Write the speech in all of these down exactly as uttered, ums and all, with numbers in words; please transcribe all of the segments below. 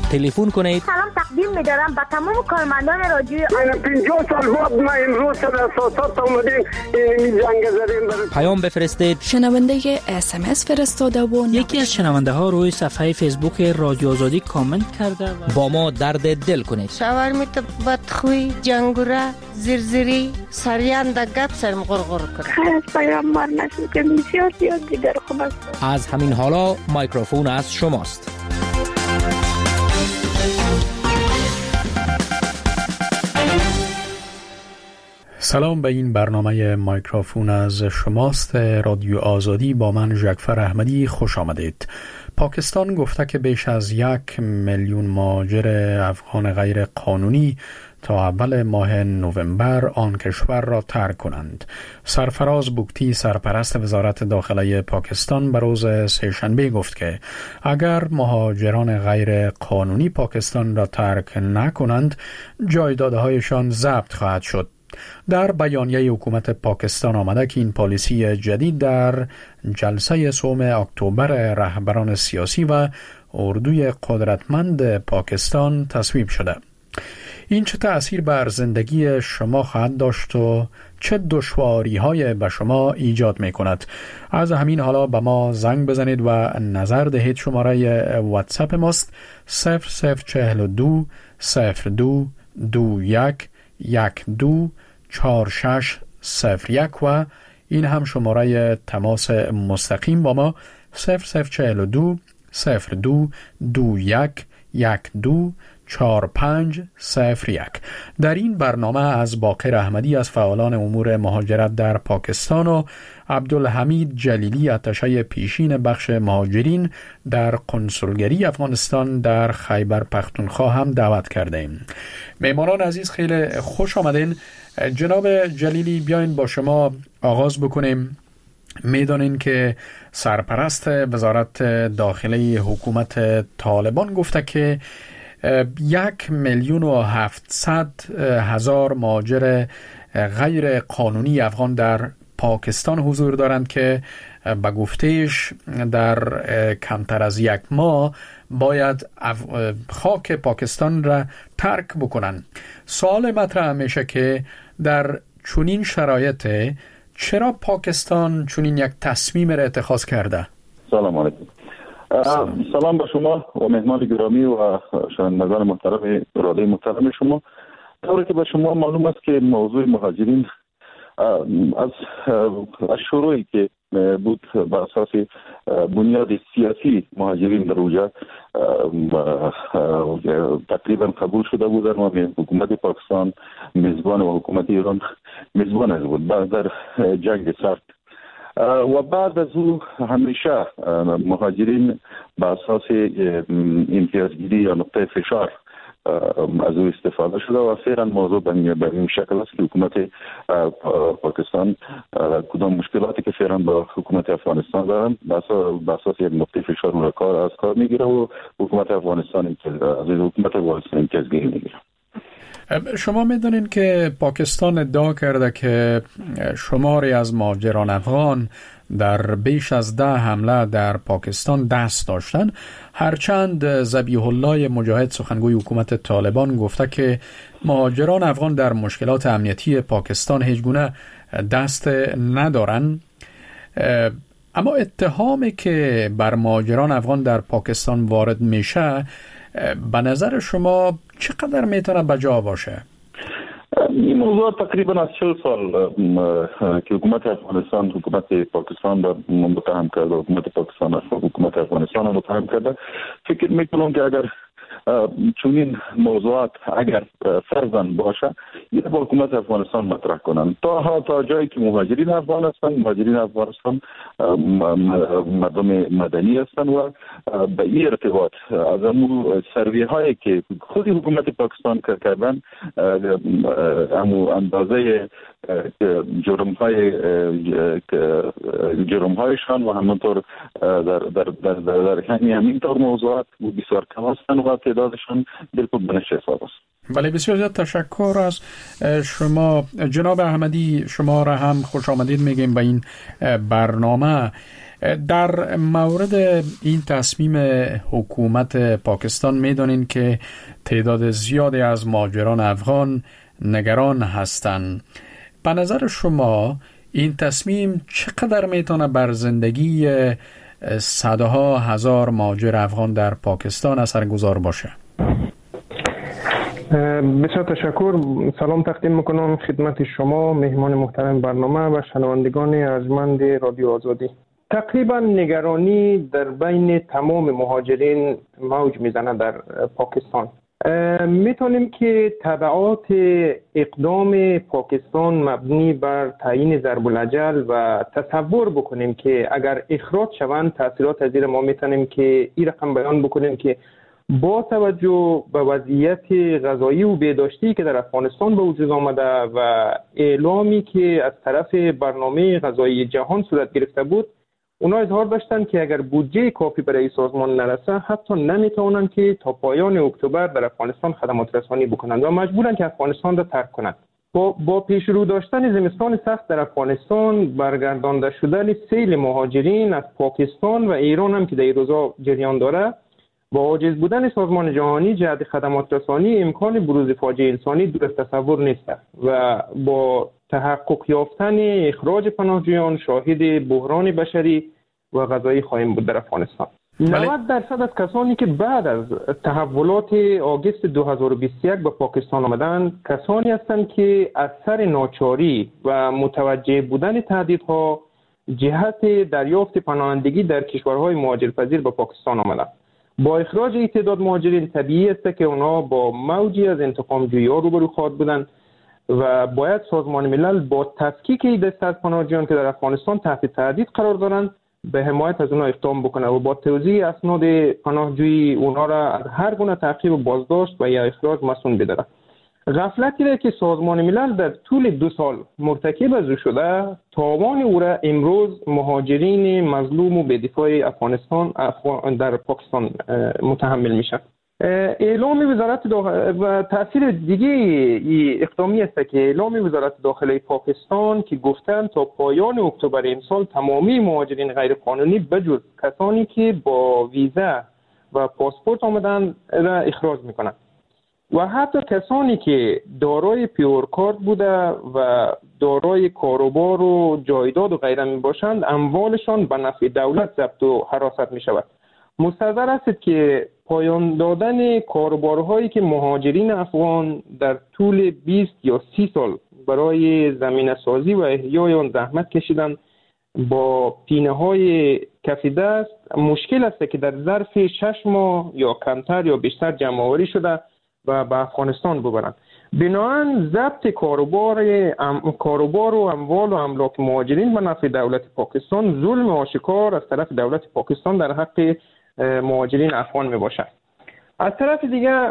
تلفن کنید. سلام تقدیم می‌دارم به تمام کارمندان رادیوی من پنجاه سال بعد ما امروز در اساسات اومدیم این جنگ زدیم. پیام بفرستید. شنونده اس ام اس فرستاده و یکی از شنونده ها روی صفحه فیسبوک رادیو آزادی کامنت کرده و با ما درد دل کنید. شاورمیت بدخوی جنگوره زرزری سریان در گپ سرم غرغر کنه. خیلی پیام مار نشد که بسیار زیاد دیگر خوب است. از همین حالا مایکروفون از شماست. سلام، به این برنامه مایکروفون از شماست رادیو آزادی. با من ژکفر احمدی خوش آمدید. پاکستان گفته که بیش از یک میلیون مهاجر افغان غیر قانونی تا اول ماه نوامبر آن کشور را ترک کنند. سرفراز بوگتی، سرپرست وزارت داخله پاکستان، به روز سه‌شنبه گفت که اگر مهاجران غیر قانونی پاکستان را ترک نکنند، جایدادهایشان ضبط خواهد شد. در بیانیه حکومت پاکستان آمده که این پالیسی جدید در جلسه سوم اکتبر رهبران سیاسی و اردوی قدرتمند پاکستان تصویب شده. این چه تأثیر بر زندگی شما خواهد داشت و چه دشواری های به شما ایجاد می کند؟ از همین حالا به ما زنگ بزنید و نظر دهید. شماره واتساپ ماست صفر صفر چهل دو صفر دو دو یک یک دو چهار شش صفر یک و این هم شماره تماس مستقیم با ما صفر صفر چهل دو صفر دو دو یک یک دو چهار پنج صفر یک. در این برنامه از باقر احمدی از فعالان امور مهاجرت در پاکستان و عبدالحمید جلیلی اتشه پیشین بخش مهاجرین در قنسولگری افغانستان در خیبر پختونخوا هم دعوت کرده ایم. مهمانان عزیز خیلی خوش آمدین. جناب جلیلی، بیاین با شما آغاز بکنیم. میدانین که سرپرست وزارت داخله حکومت طالبان گفته که یک میلیون و هفتصد هزار مهاجر غیر قانونی افغان در پاکستان حضور دارند که به گفتهش در کمتر از یک ماه باید خاک پاکستان را ترک بکنند. سوال مطرح میشه که در چنین شرایط چرا پاکستان چنین یک تصمیم را اتخاذ کرده؟ سلام علیکم. سلام. سلام به شما و مهمان گرامی و شنوندگان محترم رادیو محترم شما. طوری که به شما معلوم است که موضوع مهاجرین از از شروعی که بود بر اساس بنیاد سیاسی مهاجرین در اونجا تقریبا قبول شده بودن و حکومت پاکستان میزبان و حکومت ایران میزبان از بود بعد در جنگ سرد. و بعد از او همیشه مهاجرین به اساس امتیازگیری یا نقطه فشار از او استفاده شده و فعلا موضوع به این شکل است که حکومت پاکستان کدام مشکلاتی که فعلا با حکومت افغانستان دارن به اساس یک نقطه فشار رو کار از کار میگیره و حکومت افغانستان از حکومت افغانستان امتیازگیری میگیره. شما میدونین که پاکستان ادعا کرده که شماری از مهاجران افغان در بیش از ده حمله در پاکستان دست داشتن، هرچند ذبیح الله مجاهد سخنگوی حکومت طالبان گفته که مهاجران افغان در مشکلات امنیتی پاکستان هیچ گونه دست ندارن. اما اتهامی که بر مهاجران افغان در پاکستان وارد میشه به نظر شما چقدر میتونه بجا باشه؟ این موضوع تقریبا از چهل سال که حکومت افغانستان حکومت پاکستان را متهم کرده، حکومت پاکستان حکومت افغانستان را متهم کرده. فکر میکنم که اگر چونین موضوعات اگر فرضاً باشه این با حکومت افغانستان مطرح کنند تا تا جایی که مهاجرین افغان هستند. مهاجرین افغانستان مردم مدنی هستند و به این ارتباط از امو سروی هایی که خود حکومت پاکستان کردن امو اندازه جرم های جرم هایشان و همونطور در در در در همین طور موضوعات بسیار کم هستند و تعدادشان بالکل بنش حساب است. بله، بسیار زیاد تشکر از شما جناب احمدی. شما را هم خوش آمدید میگیم به این برنامه. در مورد این تصمیم حکومت پاکستان میدونین که تعداد زیادی از مهاجران افغان نگران هستند. به نظر شما این تصمیم چقدر میتونه بر زندگی صدها هزار مهاجر افغان در پاکستان اثرگذار باشه؟ بسیار تشکر. سلام تقدیم میکنم خدمت شما مهمان محترم برنامه و شنوندگان ارجمند رادیو آزادی. تقریبا نگرانی در بین تمام مهاجرین موج میزنه در پاکستان. میتونیم که تبعات اقدام پاکستان مبنی بر تعیین ضرب الاجل و تصور بکنیم که اگر اخراج شوند تاثیرات از ما میتونیم که این رقم بیان بکنیم که با توجه به وضعیت غذایی و بهداشتی که در افغانستان به وجود آمده و اعلامی که از طرف برنامه غذایی جهان صورت گرفته بود، اونا اظهار داشتن که اگر بودجه کافی برای سازمان نرسه حتی نمیتونن که تا پایان اکتبر در افغانستان خدمات رسانی بکنند و مجبورن که افغانستان را ترک کنند. با, با پیش رو داشتن زمستان سخت در افغانستان، برگردانده شدن سیل مهاجرین از پاکستان و ایران هم که در این روزا جریان داره، با عاجز بودن سازمان جهانی جهت خدمات رسانی امکان بروز فاجعه انسانی دور از تصور نیست و با تحقق یافتن اخراج پناهجویان شاهد بحران بشری و غذایی خواهیم بود در افغانستان. نود درصد از کسانی که بعد از تحولات آگوست دو هزار و بیست و یک به پاکستان آمدند کسانی هستند که از سر ناچاری و متوجه بودن تهدیدها جهت دریافت پناهندگی در کشورهای مهاجرپذیر به پاکستان آمدند. با اخراج این تعداد مهاجرین طبیعی است که اونا با موجی از انتقام جویی‌ها روبرو خواهد بودند و باید سازمان ملل با تفکیک این دسته از پناهجویان که در افغانستان تحت تهدید قرار دارند به حمایت از اونها اقدام بکنه و با توزیع اسناد پناهجویی اونها را از هر گونه تعقیب و بازداشت و یا اخراج مسئول بداره. غفلتی را که سازمان ملل در طول دو سال مرتکب از او شده، تاوان او را امروز مهاجرین مظلوم و بدفاع افغانستان افغان در پاکستان متحمل میشن. اعلام وزارت داخل و تاثیر دیگه اقدامی است که اعلام وزارت داخله پاکستان که گفتن تا پایان اکتبر امسال تمامی مهاجرین غیر قانونی بجز کسانی که با ویزا و پاسپورت آمدن را اخراج میکنند و حتی کسانی که دارای پیور کارت بوده و دارای کاروبار و جایداد و غیره می باشند اموالشان به نفع دولت ضبط و حراست می شود. مستحضر است که پایان دادن کاروبارهایی که مهاجرین افغان در طول بیست یا سی سال برای زمینه سازی و احیای آن زحمت کشیدن با پینه های کف دست مشکل است که در ظرف شش ماه یا کمتر یا بیشتر جمع آوری شده و به افغانستان ببرند. بنابراین ضبط کاروبار ام... کاروبار و اموال و املاک مهاجرین به نفع دولت پاکستان ظلم آشکار از طرف دولت پاکستان در حق مهاجرین افغان می باشد. از طرف دیگر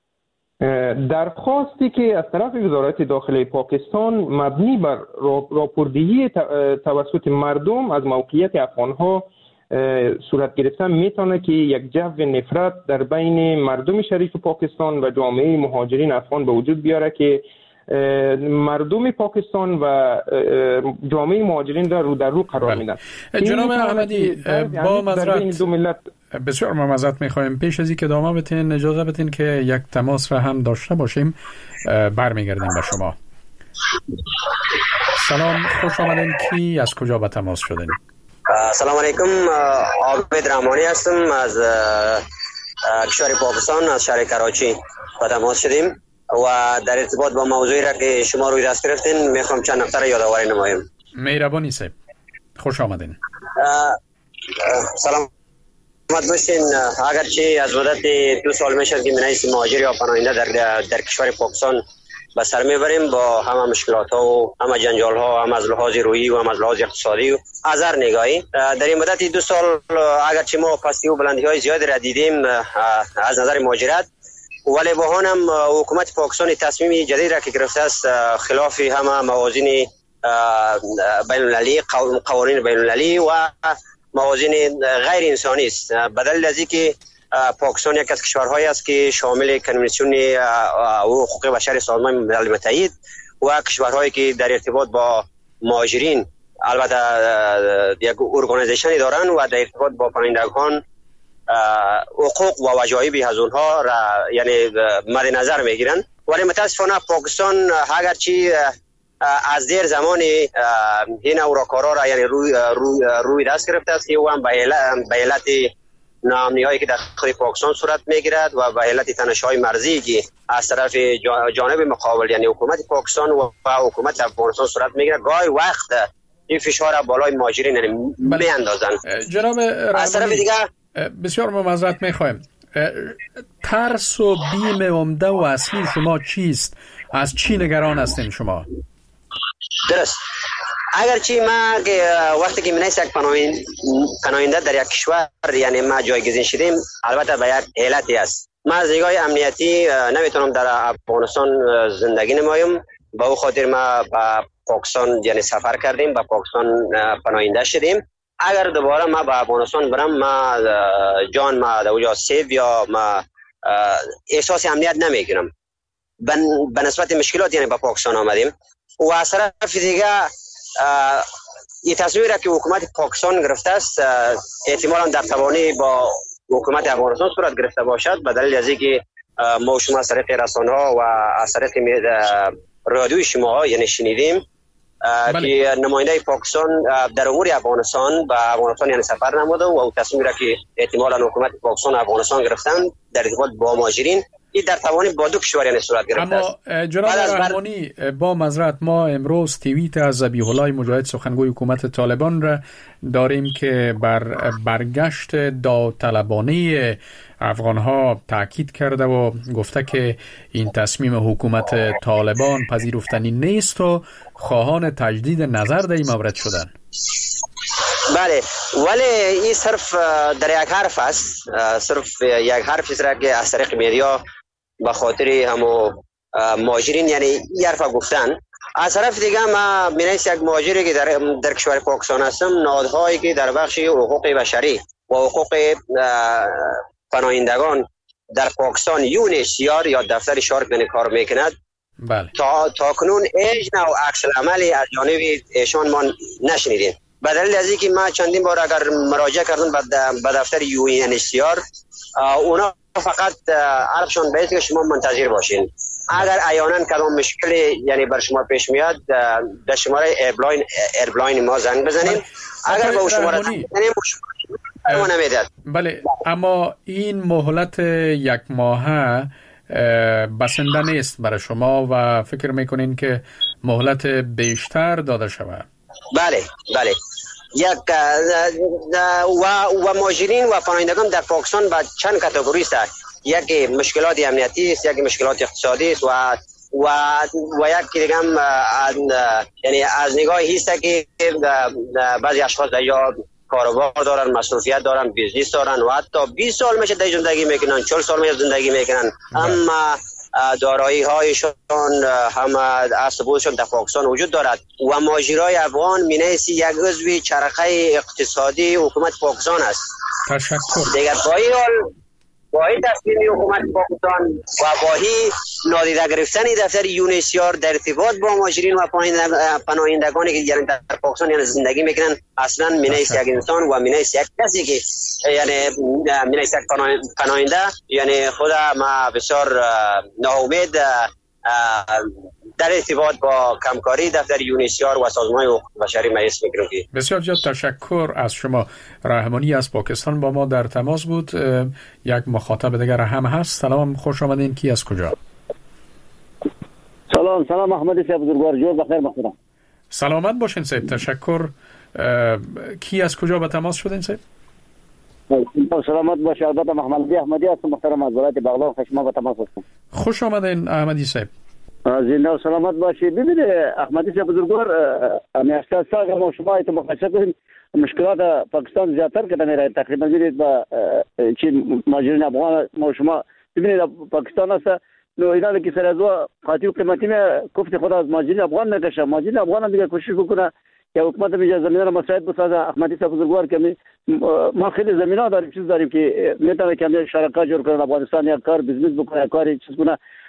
درخواستی که از طرف وزارت داخله پاکستان مبنی بر راپوردهی توسط مردم از موقعیت افغانها صورت گرفته میتونه که یک جو نفرت در بین مردم شریف پاکستان و جامعه مهاجرین افغان به وجود بیاره که مردم پاکستان و جامعه مهاجرین را رو در رو قرار میدن. جناب احمدی با معذرت بسیار معذرت میخوایم پیش از اینکه ادامه بدین اجازه بدین که یک تماس را هم داشته باشیم. برمیگردیم به شما. سلام، خوش آمدین. کی از کجا به تماس شدین؟ سلام علیکم، عابد رحمانی هستم از کشور پاکستان از شهر کراچی به تماس شدیم و در ارتباط با موضوعی را که شما روی دست گرفتین میخوام چند نکته را یادآوری نمایم. مهربانی صاحب، خوش آمدین. سلام باشین. اگرچه از مدت دو سال میشد که منیس مهاجر یا پناهنده در در کشور پاکستان به سر میبریم با همه مشکلات ها و همه جنجال ها، هم از لحاظ روحی و هم از لحاظ اقتصادی و از هر نگاهی. در این مدت دو سال اگرچه ما پستی و بلندی های زیادی را دیدیم از نظر مهاجرت، ولی با هم حکومت پاکستان تصمیم جدید را که گرفته است خلاف همه موازین بین المللی، قوانین بین المللی و موازین غیر انسانی است. بدل از اینکه پاکستان یک از کشورهایی است که شامل کنوانسیون حقوق بشر سازمان ملل متحد و کشورهایی که در ارتباط با مهاجرین البته یک ارگانیزیشنی دارن و در ارتباط با پناهندگان حقوق و وجایب از اونها را یعنی مد نظر میگیرن. ولی متاسفانه پاکستان اگرچه از دیر زمانی این اوراکارا را یعنی روی روی روی دست گرفته است و هم به علت ناامنی‌هایی که در خود پاکستان صورت میگیرد و به علت تنش‌های مرزی که از طرف جانب مقابل یعنی حکومت پاکستان و حکومت افغانستان صورت میگیرد، گاهی وقت این فشار بالای مهاجرین یعنی میاندازند. جناب از طرف دیگه بسیار معذرت میخوایم، ترس و بیم عمده و اصلی شما چیست؟ از چی نگران هستین شما؟ درست. اگرچه ما وقتی که منیست یک پناهنده در یک کشور یعنی ما جایگزین شدیم، البته به یک علتی است. ما از نگاه امنیتی نمیتونم در افغانستان زندگی نمایم، به او خاطر ما به پاکستان یعنی سفر کردیم، به پاکستان پناهنده شدیم. اگر دوباره ما به افغانستان برم، ما جان ما در اونجا سیو یا ما احساس امنیت نمیکنم به نسبت مشکلات یعنی به پاکستان آمدیم. و از طرف دیگه این تصمیم را که حکومت پاکستان گرفته است احتمالاً در توانی با حکومت افغانستان صورت گرفته باشد، به دلیل از اینکه ما شما از طریق رسانه‌ها و از طریق رادیوی شما یعنی شنیدیم که نماینده پاکستان در امور افغانستان به افغانستان یعنی سفر نموده و تصمیم را که احتمالاً حکومت پاکستان و افغانستان گرفتن در ارتباط با مهاجرین این در توانی با دو کشور یعنی صورت گرفته است. اما جناب رحمانی با معذرت، ما امروز توییت از ذبیح الله مجاهد سخنگوی حکومت طالبان را داریم که بر برگشت داوطلبانه افغانها تاکید کرده و گفته که این تصمیم حکومت طالبان پذیرفتنی نیست و خواهان تجدید نظر در این مورد شدن. بله، ولی این صرف در یک حرف است، صرف یک حرفی است که از طریق میدیا به خاطر همو مهاجرین یعنی این حرف گفتن. از طرف دیگه ما بینیست یک مهاجری که در, در کشور پاکستان هستم، نهادهایی که در بخش حقوق بشری و حقوق پناهندگان در پاکستان یو ان اچ سی آر یا دفتر شارک یعنی کار میکند. بله. تا تا کنون هیچ نوع عکس العملی از جانب ایشان ما نشنیدیم. به دلیل از اینکه ما چندین بار اگر مراجعه کردن به دفتر یو ان اچ سی آر، اونا فقط عربشان باید که شما منتظر باشین. اگر عیانا کدام مشکلی یعنی بر شما پیش میاد در شماره ایرلاین ایرلاین ما زنگ بزنین. اگر به شماره زنگ بزنیم شما نمیداد. بله، اما این مهلت یک ماهه بسنده نیست برای شما و فکر میکنین که مهلت بیشتر داده شود؟ بله بله. یک و و مهاجرین و پناهندگان در پاکستان با چند کاتگوری است. یک مشکلات امنیتی است، یک مشکلات اقتصادی است و و و یک دیگه هم یعنی از نگاهی است که بعضی اشخاص در یا کاروبار دارن، مصروفیت دارن، بیزنس دارن و حتی بیست سال میشه در زندگی میکنن، چهل سال میشه زندگی میکنن، اما دارایی هایشان هم از ثبوتشان در پاکستان وجود دارد و مهاجرای افغان مینیسی یک عضو چرخه اقتصادی حکومت پاکستان است. تشکر. دیگر با این حال با این تصمیم حکومت پاکستان و با این نادیده گرفتن دفتر یو ان اچ سی آر در ارتباط با مهاجرین و پناهندگانی که یعنی در پاکستان یعنی زندگی میکنن، اصلا مینیس یک انسان و مینیس یک کسی که یعنی مینیس یک پناهنده یعنی خود ما بسیار ناامید در ارتباط با کمکاری دفتر یو ان اچ سی آر و سازمان حقوق بشری مایس میگیرم. بسیار زیاد تشکر از شما. رحمانی از پاکستان با ما در تماس بود. یک مخاطب دیگر هم هست. سلام، خوش آمدین. کی از کجا؟ سلام سلام احمدی صاحب بزرگوار، جور بخیر مخیرم. سلامت باشین صاحب، تشکر. کی از کجا به تماس شدین صاحب؟ سلامت باشه. البته محمدی احمدی هستم، محترم از ولایت بغلان خشما به تماس هستم. خوش آمدین احمدی صاحب. زنده و سلامت باشی. ببینید احمدی صاحب بزرگوار، میاشته سال ما شما ایت مقایسه کنیم مشکلات پاکستان زیادتر که میره تقریبا ببینید با چین مهاجرین افغان ما شما ببینید پاکستان است نو اینا که سر از خاطر قیمتی می گفت خدا از مهاجرین افغان نکشه، مهاجرین افغان دیگه کوشش بکنه که حکومت میجا زمینه رو مساعد بسازه. احمدی صاحب بزرگوار که ما خیلی زمینه داریم، چیز داریم که میتونه که شراکت جور کنه افغانستان، یا کار بیزنس بکنه، کاری چیز کنه.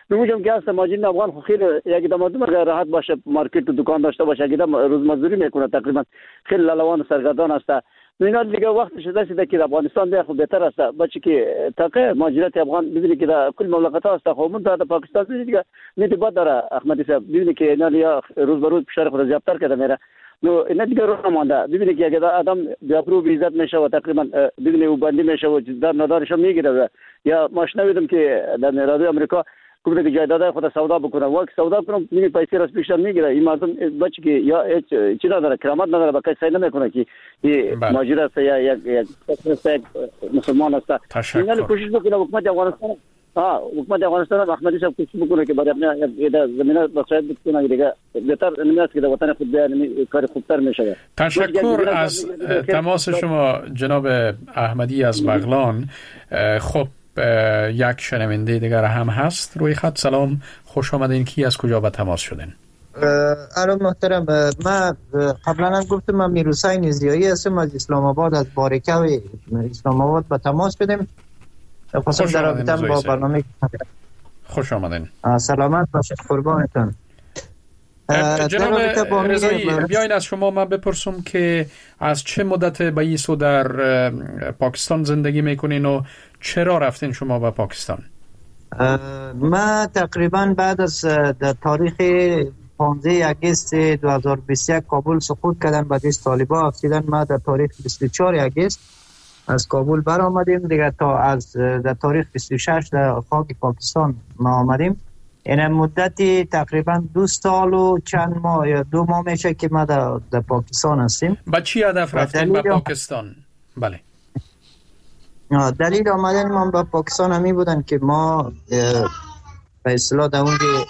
میگم که هست ماجرین افغان خو خیلی یک دمادم اگر راحت باشه مارکت و دکان داشته باشه اگه روزمزدوری میکنه تقریبا خیلی لالوان و سرگردان است. اینا دیگه وقت شده است که افغانستان دیگه خوب بهتر است بچه که تاکه ماجرات افغان ببینید که در کل مملکت ها است خو من در پاکستان دیگه میتی بعد داره احمدی صاحب ببینید که اینا یا روز به روز فشار خود زیادتر کرده میره نو اینا دیگه رو نمونده ببینید که اگه آدم بیابرو بی عزت میشه و تقریبا ببینید او بندی میشه و در ندارش میگیره یا ما شنیدم که در رادیو آمریکا کومه که جایداد خود سودا بکنه وقت سودا کنم میگه پیسه راست بیشتر میگیره این مردم بچه که یا چی نداره کرامت نداره با کسی سعی نمیکنه که این ماجرا است یا یک یک مسلمان است. اینا کوشش بکنه حکومت افغانستان ها حکومت افغانستان احمدی صاحب کوشش بکنه که برای اپنا زمینه وسایل بکنه دیگه بهتر نمیاد که در وطن خود بیان کار خوبتر میشه. تشکر از تماس شما جناب احمدی از بغلان. خب یک شنونده دیگر هم هست روی خط. سلام، خوش آمدین. کی از کجا به تماس شدین؟ الو محترم، من قبلا هم گفتم من میرحسین زیایی هستم از اسلام آباد، از بارکه و اسلام آباد به تماس شدیم. خواستم در رابطه با برنامه. خوش آمدین. سلامت باشید، قربانتون. جناب رضایی بیاین از شما من بپرسم که از چه مدت به این سو در پاکستان زندگی میکنین و چرا رفتین شما به پاکستان؟ من تقریبا بعد از در تاریخ پانزده اگست دو هزار و بیست و یک کابل سقوط کردن به دست طالبان افتادن. ما در تاریخ بیست و چهار اگست از کابل بر آمدیم دیگه تا از در تاریخ بیست و شش در خاک پاکستان ما آمدیم. این مدتی تقریبا دو سال و چند ماه یا دو ماه میشه که ما در, در پاکستان هستیم. با چی هدف رفتیم به پاکستان؟ بله. دلیل آمدن ما به پاکستان همی بودن که ما به اصطلاح در اونجا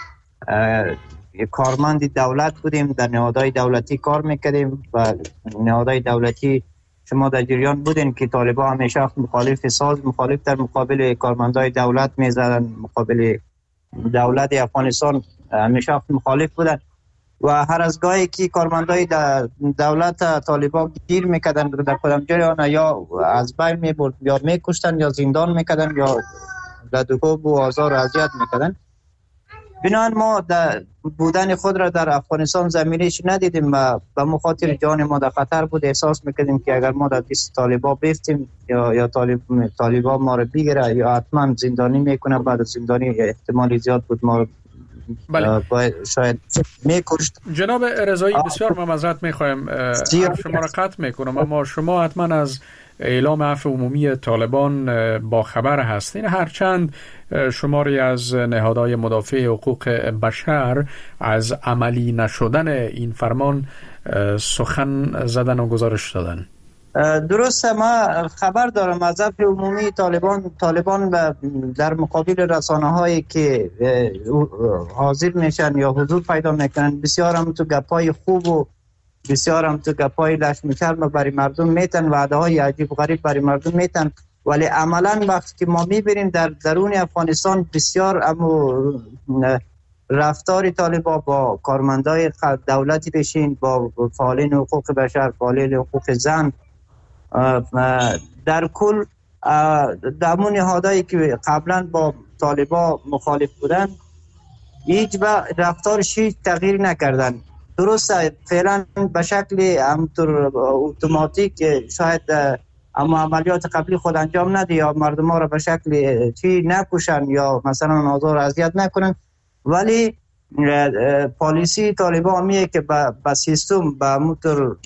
کارمند دولت بودیم، در نهادهای دولتی کار میکردیم و نهادهای دولتی شما در جریان بودین که طالبان همیشه مخالف ساز مخالف در مقابل کارمندای دولت میزدن، مقابل دولت افغانستان همیشه مخالف بودن و هر از گاهی که کارمندای دولت طالبان گیر میکردن در کدام جریان یا از بین میبرد یا میکشتن یا زندان میکردن یا لدوکوب و آزار و اذیت میکردن. بنابراین ما در بودن خود را در افغانستان زمینش ندیدیم و به مخاطر جان ما در خطر بود. احساس میکردیم که اگر ما در دست طالبان بیفتیم یا یا طالب طالبان ما را بگیره یا حتما زندانی میکنه. بعد از زندانی احتمال زیاد بود ما را بله. شاید میکشت. جناب رضایی بسیار من معذرت میخوایم شما را قطع میکنم، اما شما حتما از اعلام عفو عمومی طالبان با خبر هستین، هرچند شماری از نهادهای مدافع حقوق بشر از عملی نشدن این فرمان سخن زدن و گزارش دادن. درسته، ما خبر دارم از عفو عمومی طالبان طالبان در مقابل رسانه هایی که حاضر میشن یا حضور پیدا میکنن بسیار هم تو گپای خوب و بسیار هم تو گپای لشم چرم برای مردم میتن، وعده های عجیب غریب برای مردم میتن، ولی عملا وقتی که ما میبینیم در درون افغانستان بسیار امو رفتار طالبان با کارمندای دولتی بشین، با فعالین حقوق بشر، فعالین حقوق زن، در کل درمون نهادهایی که قبلا با طالبان مخالف بودن هیچ با رفتارش هیچ تغییر نکردن. درسته فعلا به شکل همطور اتوماتیک شاید اما عملیات قبلی خود انجام نده یا مردم ها را به شکل چی نکشن یا مثلا آزار اذیت نکنن، ولی پالیسی طالبان میه که با سیستم با همونطور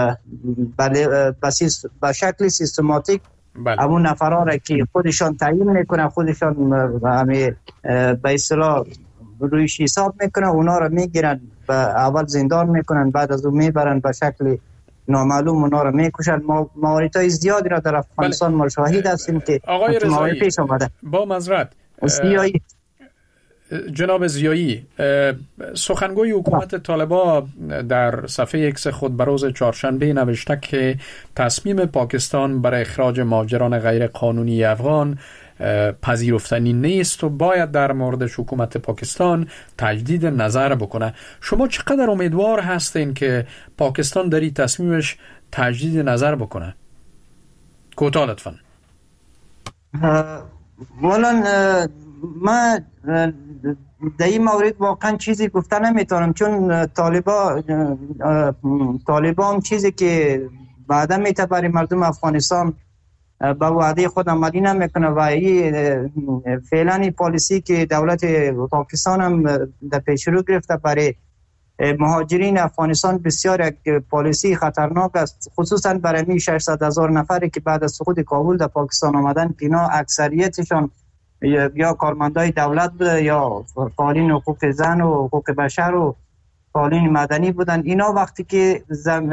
با شکل سیستماتیک همون نفرها را که خودشان تعیین میکنن، خودشان همه به اصطلاح رویش حساب میکنن، اونا را میگیرن و اول زندان میکنن، بعد از اون میبرن به شکل نامعلوم اونا را میکشن. مواردهای زیادی را در افغانستان ما شاهد هستیم که آقای رضایی پیش آمده. با معذرت زیایی جناب زیایی، سخنگوی حکومت طالبان در صفحه اکس خود بروز چهارشنبه نوشته که تصمیم پاکستان برای اخراج مهاجران غیر قانونی افغان پذیرفتنی نیست و باید در موردش حکومت پاکستان تجدید نظر بکنه. شما چقدر امیدوار هستین که پاکستان در این تصمیمش تجدید نظر بکنه؟ کوتاه لطفاً. والا من در این مورد واقعا چیزی گفته نمیتونم، چون طالبا طالبان چیزی که بعدا میته برای مردم افغانستان به وعده خود عملی نمیکنه و این فعلا پالیسی که دولت پاکستان هم در پیش رو گرفته برای مهاجرین افغانستان بسیار یک پالیسی خطرناک است، خصوصا برای ششصد هزار نفری که بعد از سقوط کابل در پاکستان آمدن که اینا اکثریتشان یا کارمندای دولت بوده یا فعالین حقوق زن و حقوق بشر و فعالین مدنی بودن. اینا وقتی که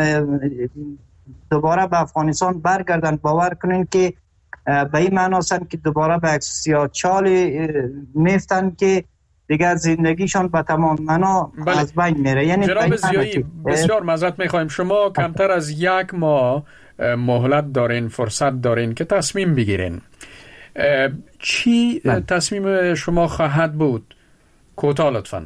دوباره به افغانستان برگردن باور کنین که به این معنی هستند که دوباره به یک سیاه‌چالی میفتن که دیگر زندگیشان به تمام معنا بله. از بین میره. یعنی جناب ضیایی بسیار معذرت میخوایم، شما کمتر از یک ماه مهلت دارین، فرصت دارین که تصمیم بگیرین. چی بله. تصمیم شما خواهد بود؟ کوتاه لطفاً.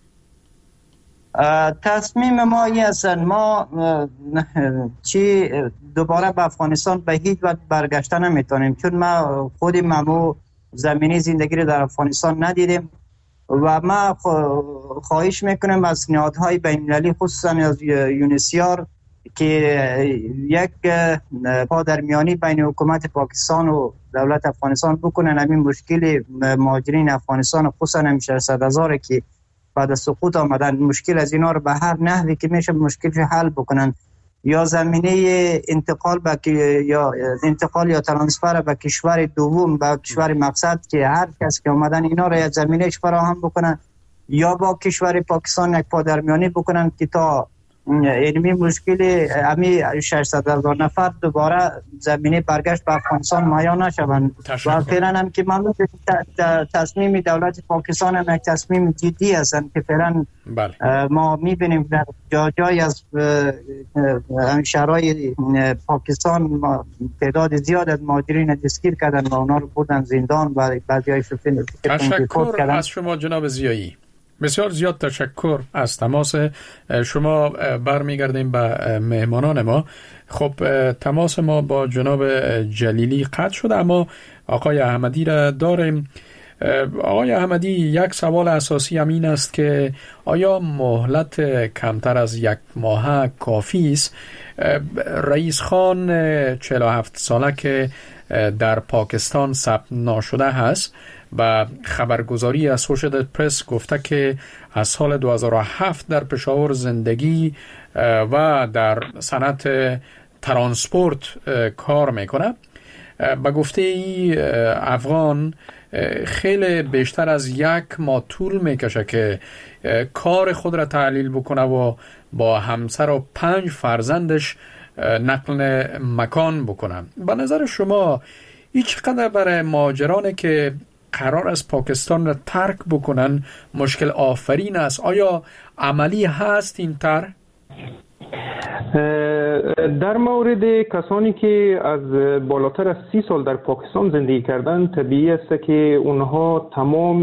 تصمیم ما این است ما چی دوباره به افغانستان به هیچ وجه برگشته نمیتونیم، چون ما خود ممو زمینی زندگی رو در افغانستان ندیدیم و ما خواهش میکنم از نهادهای بین‌المللی خصوصا از یونسیار که یک پادرمیانی بین حکومت پاکستان و دولت افغانستان بکنن همین مشکل مهاجرین افغانستان خصوصا هم ششصد هزار که بعد از سقوط آمدن، مشکل از اینا رو به هر نحوی که میشه مشکلش حل بکنن، یا زمینه انتقال به یا انتقال یا ترانسفر به کشور دوم به کشور مقصد که هر کس که آمدن اینا رو یا زمینهش فراهم بکنن یا با کشور پاکستان یک پادرمیانی بکنن که تا علمی مشکل امی ششصد هزار نفر دوباره زمینه برگشت به افغانستان مایا نشوند. و فعلا هم که من تصمیم دولت پاکستان هم یک تصمیم جدی هستند که فعلا بله. ما میبینیم در جا جای از شهرهای پاکستان تعداد زیاد از مهاجرین دستگیر کردن و اونا رو بردن زندان و بعضی های شفین تشکر از شما جناب ضیایی، بسیار زیاد تشکر از تماس شما. برمیگردیم به مهمانان ما. خب تماس ما با جناب جلیلی قطع شده، اما آقای احمدی را داریم. آقای احمدی، یک سوال اساسی همین است که آیا مهلت کمتر از یک ماه کافی است؟ رئیس خان چهل و هفت ساله که در پاکستان ثبت ناشده هست و خبرگزاری اسوشییتد پرس گفته که از سال دو هزار و هفت در پشاور زندگی و در صنعت ترانسپورت کار میکنه. به گفته ای افغان خیلی بیشتر از یک ماه طول میکشه که کار خود را تحلیل بکنه و با همسر و پنج فرزندش نقل مکان بکنه. به نظر شما این چقدر برای مهاجرانی که قرار است پاکستان را ترک بکنن مشکل آفرین است؟ آیا عملی هست این طرح؟ در مورد کسانی که از بالاتر از سی سال در پاکستان زندگی کردن، طبیعی است که اونها تمام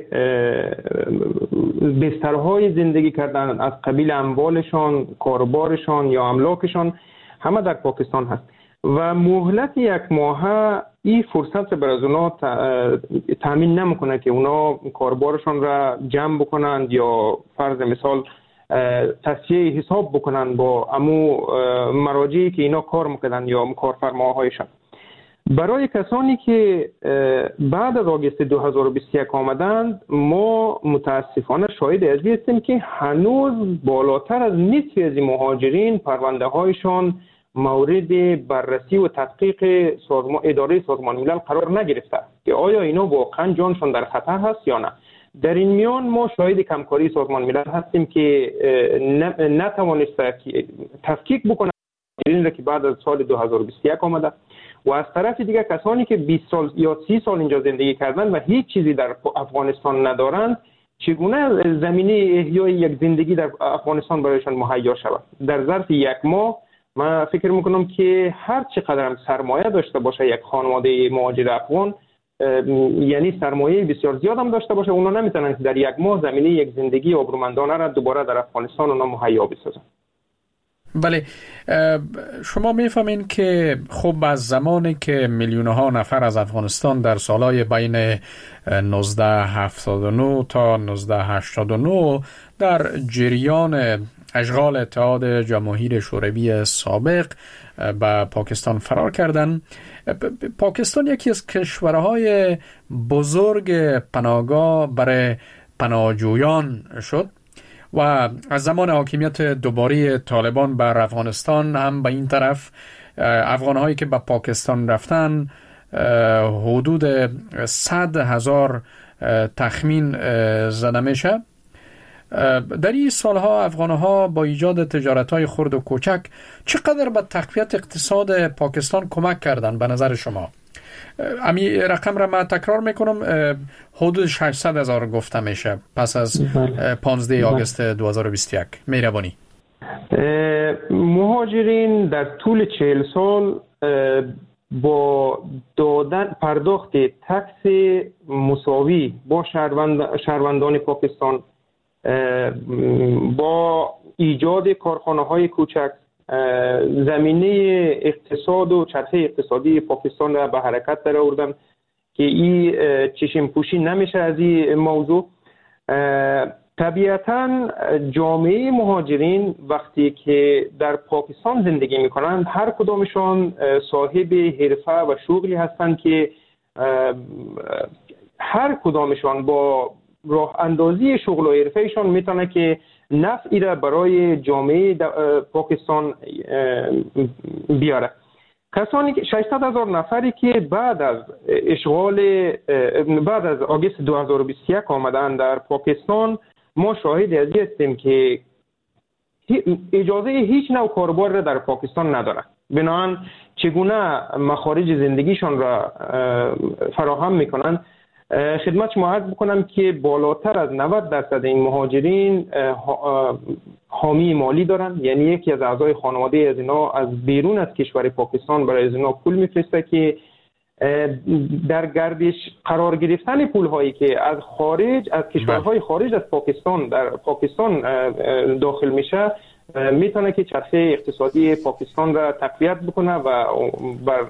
بسترهای زندگی کردن از قبیل اموالشان، کاربارشان یا املاکشان همه در پاکستان هست و مهلت یک ماه این فرصت بر از اونا تامین نمیکنه که اونا کاربارشان را جمع بکنند یا فرض مثال تصفیه حساب بکنن با امو مراجعی که اینا کار میکنن یا کارفرماهایشان. برای کسانی که بعد از آگوست دو هزار و بیست و یک آمدند، ما متاسفانه شاهد از این هستیم که هنوز بالاتر از نصف از مهاجرین پرونده هایشان مورد بررسی و تحقیق سازمان اداره سازمان ملل قرار نگرفته که آیا اینا واقعا جانشان در خطر هست یا نه. در این میان ما شاهد کمکاری سازمان ملل هستیم که نتوانست تفکیک بکنه این را که بعد از سال دو هزار و بیست و یک آمده و از طرف دیگه کسانی که بیست سال یا سی سال اینجا زندگی کردن و هیچ چیزی در افغانستان ندارند، چگونه زمینه احیای یک زندگی در افغانستان برایشان مهیا شود؟ در ظرف یک ماه من فکر میکنم که هر چقدر هم سرمایه داشته باشه یک خانواده مهاجر افغان، یعنی سرمایه بسیار زیاد هم داشته باشه، اونا نمیتونن که در یک ماه زمینه یک زندگی آبرومندانه را دوباره در افغانستان اونا مهیا بسازن. بله، شما میفهمین که خب از زمانی که میلیونها نفر از افغانستان در سالهای بین نوزده هفتاد و نه تا نوزده هشتاد و نه در جریان اشغال اتحاد جماهیر شوروی سابق به پاکستان فرار کردند، پاکستان یکی از کشورهای بزرگ پناهگاه برای پناهجویان شد و از زمان حاکمیت دوباره طالبان بر افغانستان هم به این طرف افغانهایی که به پاکستان رفتن حدود صد هزار تخمین زده میشه. در این سالها افغانها با ایجاد تجارت‌های خرد و کوچک چقدر به تقویت اقتصاد پاکستان کمک کردن به نظر شما؟ امی رقم را من تکرار میکنم، حدود ششصد هزار گفته میشه پس از پانزده آگوست دو هزار و بیست و یک. مهربانی. مهاجرین در طول چهل سال با دادن پرداخت تکس مساوی با شهروند شهروندان پاکستان، با ایجاد کارخانه های کوچک، زمینه اقتصاد و چرخه اقتصادی پاکستان را به حرکت در آوردن که این چشم پوشی نمیشه از این موضوع. طبیعتاً جامعه مهاجرین وقتی که در پاکستان زندگی میکنند هر کدامشان صاحب حرفه و شغلی هستند که هر کدامشان با راه اندازی شغل و حرفهشان میتونه که نفعی را برای جامعه پاکستان بیاره. کسانی که ششصد هزار نفری که بعد از اشغال بعد از آگوست دو هزار و بیست و یک آمدن در پاکستان، ما شاهد از این هستیم که اجازه هیچ نوع کاربار را در پاکستان نداره. بنابراین چگونه مخارج زندگیشان را فراهم میکنن. خدمت شما عرض بکنم که بالاتر از نود درصد این مهاجرین حامی مالی دارن، یعنی یکی از اعضای خانواده از اینا از بیرون از کشور پاکستان برای از اینا پول میفرسته که در گردش قرار گرفتن پول هایی که از خارج از کشورهای خارج از پاکستان در پاکستان داخل میشه میتونه که چرخه اقتصادی پاکستان را تقویت بکنه و بر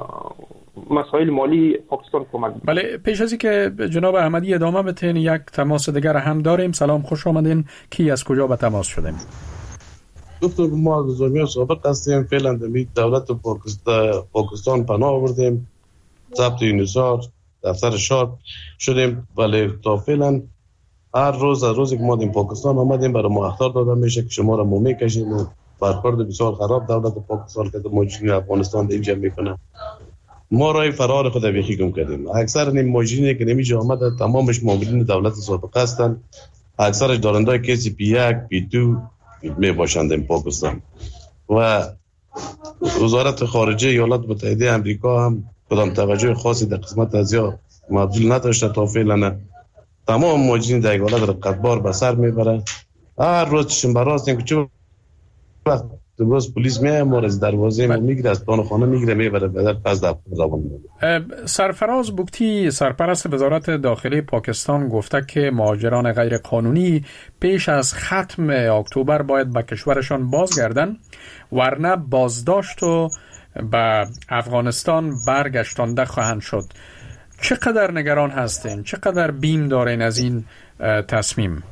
مسائل مالی پاکستان کمک بکنه. بله، پیش از اینکه جناب احمدی ادامه بدین یک تماس دیگر هم داریم. سلام، خوش آمدین. کی از کجا به تماس شدیم؟ دکتر، ما از زمین سابق هستیم، فعلا در دولت پاکستان پناه آوردیم، ضبط یونیسار دفتر شارپ شدیم، ولی تا فعلا هر روز از روزی که ما در پاکستان آمدیم برای ما اخطار داده میشه که شما را ما میکشیم و برخورد بسیار خراب دولت پاکستان که ماجرین افغانستان در اینجا میکنه. ما رای فرار خود بیخی گم کردیم. اکثر این ماجرینی که نمیشه آمده تمامش مامورین دولت سابق هستند، اکثرش دارندای کسی پی یک پی دو می باشند این پاکستان. و وزارت خارجه ایالات متحده آمریکا هم کدام توجه خاصی در قسمت از یا مبذول نداشته تا فعلا نه. تمام ماجرین در ایالات را قطبار به سر میبره. هر روز چشم براستیم که چه وقت باز پلیس میاد ما از دروازه ما میگیره، از دان خانه میگیره میبره بعد پس در زبان میاد. سرفراز بوکتی، سرپرست وزارت داخلی پاکستان، گفته که مهاجران غیر قانونی پیش از ختم اکتبر باید به کشورشان بازگردن ورنه بازداشت و به افغانستان برگشتانده خواهند شد. چقدر نگران هستین؟ چقدر بیم دارین از این تصمیم؟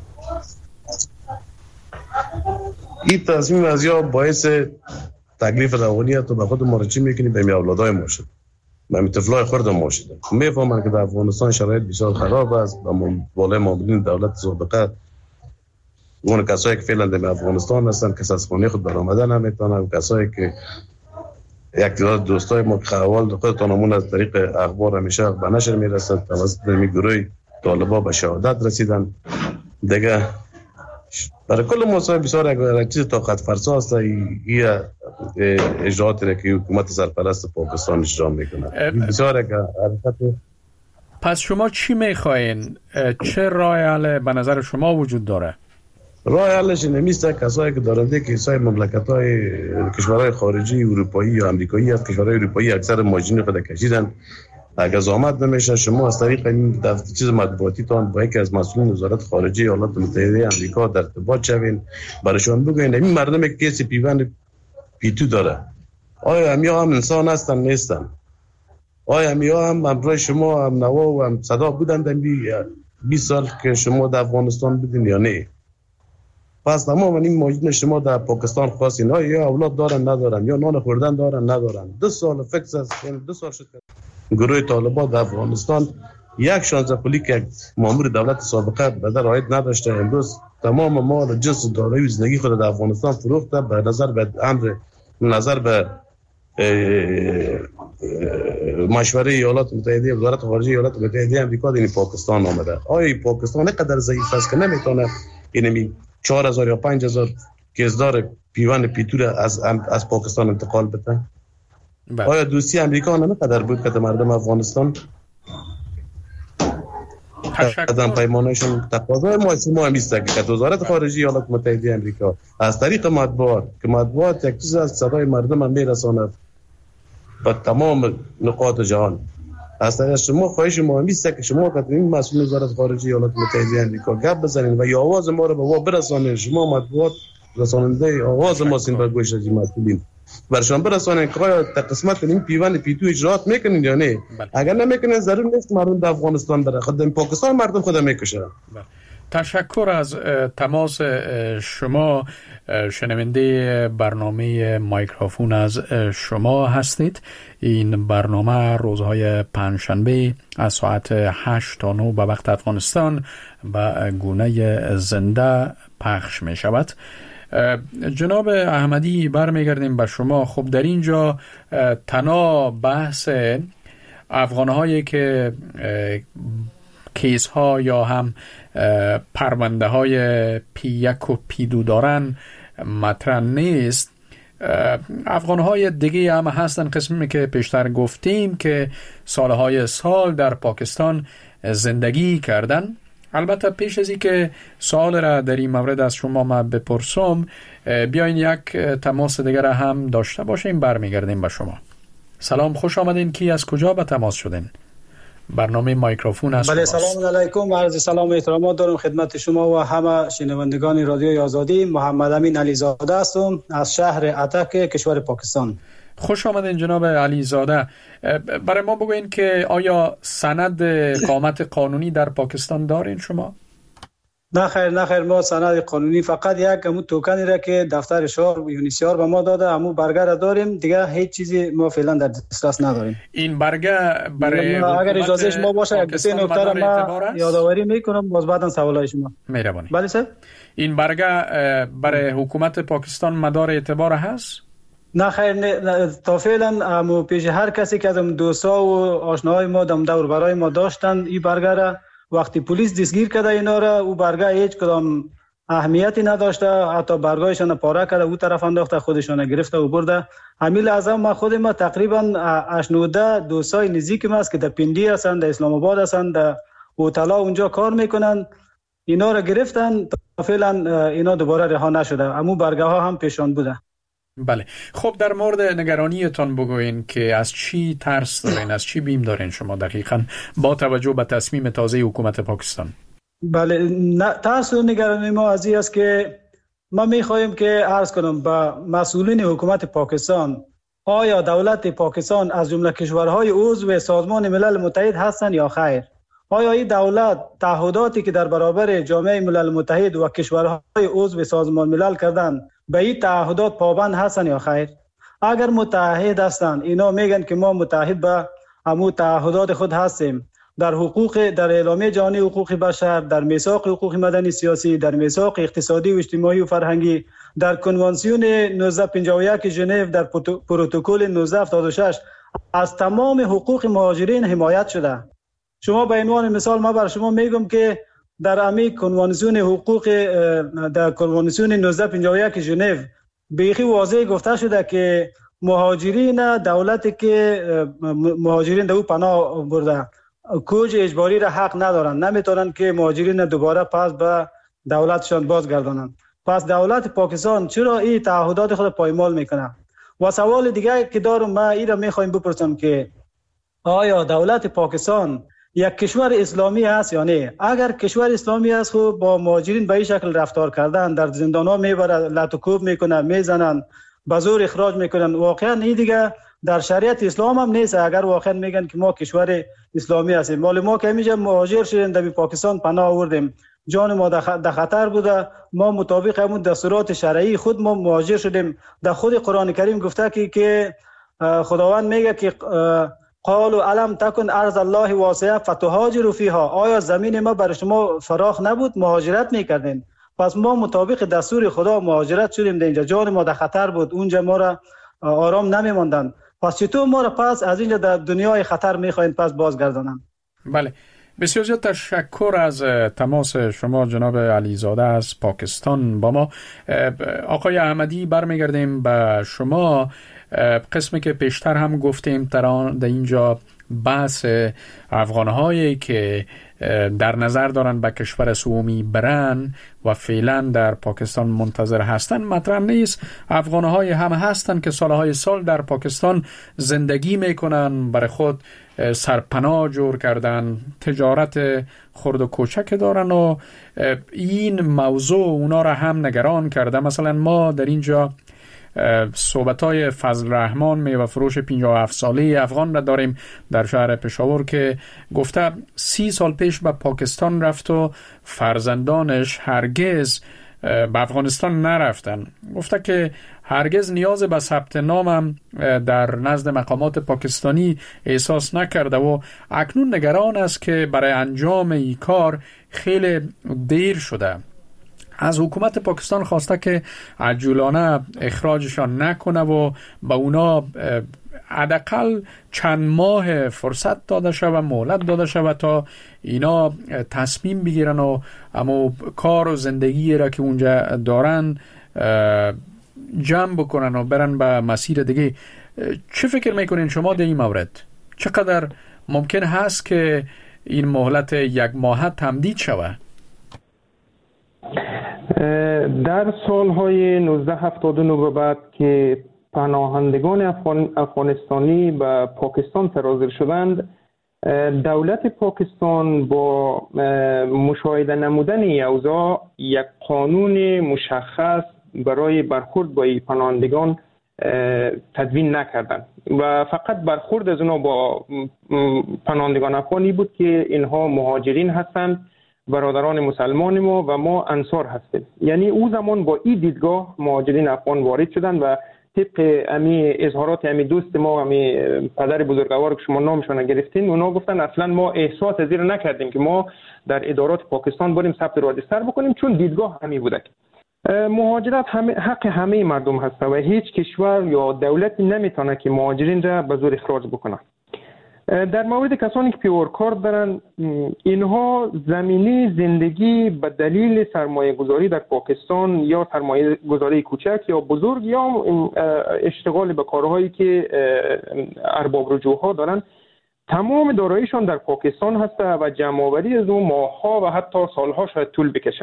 این تصمیم از یا باعث تکلیف روانیت و به خود مراجعه میکنیم به می اولادای ما شد، به می طفلای خرد ما شده. میفهمن که در افغانستان شرایط بسیار خراب است و بالای مامورین دولت سابقه اون کسایی که فعلا در افغانستان هستن کس از خانه خود برآمدن نمیتونن، کسایی که یک تعداد دوستای ما که احوال خودتان همون از طریق اخبار همیشه به نشر میرسد توسط می گروه طالبا به شهادت رسیدن دیگه. برای کل مصائب بسیار یک چیز طاقت فرسا است این اجراعاتی را که حکومت سرپرست پاکستان اجرا میکنه. بسیار یک حرکت. پس شما چی میخواین؟ چه راه حل به نظر شما وجود داره؟ راه حلش نمیسته کسایی که دارنده کیسای مملکت‌های کشورهای خارجی اروپایی یا آمریکایی هست. کشورهای اروپایی اکثر ماجرین خود کشیدن اگر زحمت نمیشه شما از طریق این دفتر چیز مطبوعاتی تان با یکی از مسئولین وزارت خارجه ایالات متحده آمریکا در ارتباط شوین، برایشان بگوین این مردم که کسی پیوند پیتو داره آیا همیا هم انسان هستن نیستن؟ آیا همیا هم همراه شما هم نوا و هم صدا بودن در بیست سال که شما در افغانستان بودین یا نه؟ پس تمام این ماجرای شما در پاکستان خواستین آیا یا اولاد دارن ندارن یا نان خوردن دارن ندارن. دو سال فکس است، یعنی دو سال شد گروه طالبان در افغانستان یک شانزده پولی که مامور دولت سابقه به در عاید نداشته، امروز تمام مال و جنس و دارایی و زندگی خود در افغانستان فروخته به نظر به امر نظر به مشوره ایالات متحده وزارت خارجه ایالات متحده آمریکا در پاکستان آمده. آیا پاکستان اینقدر ضعیف است که نمیتونه اینمی چهار هزار یا پنج هزار کیسدار پیوند پیتور از از پاکستان انتقال بده؟ بله. آیا دوستی آمریکا نمیقدر بود که مردم افغانستان قدم پیمانشون تقاضای ما ما همیسته که وزارت خارجه ایالات متحده آمریکا از طریق مطبوعات که مطبوعات یک چیز از صدای مردم هم میرساند به تمام نقاط جهان، از طریق شما خواهش ما همیسته که شما که این مسئول وزارت خارجه ایالات متحده آمریکا گپ بزنین و یا آواز ما رو به وا برسانین. شما مطبوعات رساننده آواز ما سین بر گوش از مسئولین برشان برسانین که آیا قسمت این پیوند پیتو اجرات میکنین یا نه؟ بله. اگر نمیکنین ضرور نیست مردم در افغانستان بره، خود در پاکستان مردم خود میکشه. بله. تشکر از تماس شما. شنونده برنامه مایکروفون از شما هستید. این برنامه روزهای پنجشنبه از ساعت هشت تا نه به وقت افغانستان به گونه زنده پخش می شود. جناب احمدی برمیگردیم به شما. خب در اینجا تنها بحث افغانهایی که کیس ها یا هم پرونده های پی یک و پی دو دارن مطرح نیست. افغان های دیگه هم هستن، قسمی که پیشتر گفتیم که سالهای سال در پاکستان زندگی کردن. البته پیش از این که سوال را در این مورد از شما ما بپرسم، بیاین یک تماس دیگر هم داشته باشیم. برمیگردیم به شما. سلام، خوش آمدین. کی از کجا به تماس شدین؟ برنامه مایکروفون است. بله، سلام علیکم. عرض سلام و احترامات دارم خدمت شما و همه شنوندگان رادیوی آزادی. محمد امین علیزاده هستم از شهر اتک کشور پاکستان. خوش آمدین جناب علیزاده. برای ما بگوین که آیا سند اقامت قانونی در پاکستان دارین شما؟ نه خیر نه خیر، ما سند قانونی فقط یک همون توکنی را که دفتر شهر و یونیسیار به ما داده همون برگه را داریم، دیگه هیچ چیزی ما فعلا در دسترس نداریم. این برگه برای اگر اجازه شما باشه یک سه نکته را ما یادآوری میکنم، باز بعدا سوالای شما. مهربانی. بله سر. این برگه برای حکومت پاکستان مدار اعتبار هست؟ نه خیر نه، تا فعلا همو پیش هر کسی که از دوستا و آشناهای ما دم دور برای ما داشتن این برگه را وقتی پلیس دستگیر کرده اینا را او برگه هیچ کدام اهمیتی نداشته، حتی برگایشان پاره کرده او طرف انداخته خودشان گرفته و برده. همین لحظه ما خود ما تقریبا اشنوده دوستای نزدیک ما است که در پندی هستند، در اسلام آباد هستند، در هتل اونجا کار میکنن، اینا را گرفتن. تا فعلا اینا دوباره رها نشده، همون برگه ها هم پیشان بوده. بله. خب در مورد نگرانیتان بگوین که از چی ترس دارین، از چی بیم دارین شما دقیقاً با توجه به تصمیم تازه حکومت پاکستان؟ بله، ترس و نگرانی ما از این است که ما میخواهیم که عرض کنم به مسئولین حکومت پاکستان، آیا دولت پاکستان از جمله کشورهای عضو سازمان ملل متحد هستند یا خیر؟ آیا این دولت تعهداتی که در برابر جامعه ملل متحد و کشورهای عضو سازمان ملل کردن به این تعهدات پابند هستن یا خیر؟ اگر متحد هستند اینا میگن که ما متحد به همون تعهدات خود هستیم، در حقوق در اعلامیه جهانی حقوق بشر، در میثاق حقوق مدنی سیاسی، در میثاق اقتصادی و اجتماعی و فرهنگی، در کنوانسیون نوزده پنجاه و یک ژنو، در پروتکل نوزده هفتاد و شش از تمام حقوق مهاجرین حمایت شده. شما به عنوان مثال ما بر شما میگم که در امی کنوانسیون حقوق در کنوانسیون نوزده پنجاه و یک ژنو بیخی واضح گفته شده که مهاجرین دولتی که مهاجرین در او پناه برده کوچ اجباری را حق ندارن، نمیتونن که مهاجرین دوباره پس به دولتشان بازگردانند. پس دولت پاکستان چرا این تعهدات خود پایمال میکنه؟ و سوال دیگه که دارم، ما این را میخوایم بپرسم که آیا دولت پاکستان یک کشور اسلامی است یا نه؟ اگر کشور اسلامی است خب با مهاجرین به این شکل رفتار کردن، در زندان‌ها میبره، لط و کوب میکنن، میزنن، به زور اخراج میکنن، واقعا این دیگه در شریعت اسلام هم نیست. اگر واقعا میگن که ما کشور اسلامی هستیم، مال ما که اینجا مهاجر شدیم در پاکستان پناه آوردیم، جان ما در خطر بوده، ما مطابق همون دستورات شرعی خود ما مهاجر شدیم. در خود قرآن کریم گفته که که خداوند میگه که قالوا الم تکن ارض الله واسعه فتهاجروا فیها، آیا زمین ما برای شما فراخ نبود مهاجرت میکردین؟ پس ما مطابق دستور خدا مهاجرت شدیم، در اینجا جان ما در خطر بود، اونجا ما را آرام نمیماندن، پس چطور ما را پس از اینجا در دنیای خطر میخواین پس بازگردانن؟ بله، بسیار زیاد تشکر از تماس شما جناب علیزاده از پاکستان با ما. آقای احمدی برمیگردیم به شما. قسمی که پیشتر هم گفتیم در اینجا بحث افغان‌هایی که در نظر دارن به کشور سومی برن و فعلا در پاکستان منتظر هستن مطرح نیست. افغان‌های هم هستن که سالهای سال در پاکستان زندگی میکنن، برای خود سرپناه جور کردن، تجارت خرد و کوچک دارن و این موضوع اونا را هم نگران کرده. مثلا ما در اینجا صحبت‌های فضل رحمان میوه فروش پنجاه و هفت ساله افغان را داریم در شهر پشاور که گفته سی سال پیش به پاکستان رفت و فرزندانش هرگز به افغانستان نرفتن. گفته که هرگز نیاز به ثبت نامم در نزد مقامات پاکستانی احساس نکرده و اکنون نگران است که برای انجام این کار خیلی دیر شده. از حکومت پاکستان خواسته که عجولانه اخراجشان نکنه و به اونا حداقل چند ماه فرصت داده شود، مهلت داده شود تا اینا تصمیم بگیرن و اما کار و زندگی را که اونجا دارن جمع بکنن و برن به مسیر دیگه. چه فکر میکنین شما در این مورد؟ چقدر ممکن هست که این مهلت یک ماه تمدید شود؟ در سالهای نوزده هفتاد و نه به بعد که پناهندگان افغان افغانستانی به پاکستان سرازیر شدند، دولت پاکستان با مشاهده نمودن اوضاع یک قانون مشخص برای برخورد با این پناهندگان تدوین نکردند و فقط برخورد از اونها با پناهندگان افغانی بود که اینها مهاجرین هستند، برادران مسلمان ما و ما انصار هستیم. یعنی او زمان با این دیدگاه مهاجرین افغان وارد شدن و طبق امی اظهارات امی دوست ما، امی پدر بزرگوار که شما نامشون گرفتین، اونا گفتن اصلا ما احساس از این نکردیم که ما در ادارات پاکستان بریم ثبت راجستر بکنیم، چون دیدگاه همی بوده. مهاجرت همه حق همه مردم هست و هیچ کشور یا دولتی نمیتونه که مهاجرین را به زور اخراج بکنه. در مورد کسانی که پیورکار دارن، اینها زمینی زندگی به دلیل سرمایه گذاری در پاکستان یا سرمایه گذاری کوچک یا بزرگ یا اشتغال به کارهایی که ارباب رجوعها دارن، تمام داراییشان در پاکستان هست و جمع‌آوری از اون ماه‌ها و حتی سال‌ها شاید طول بکشه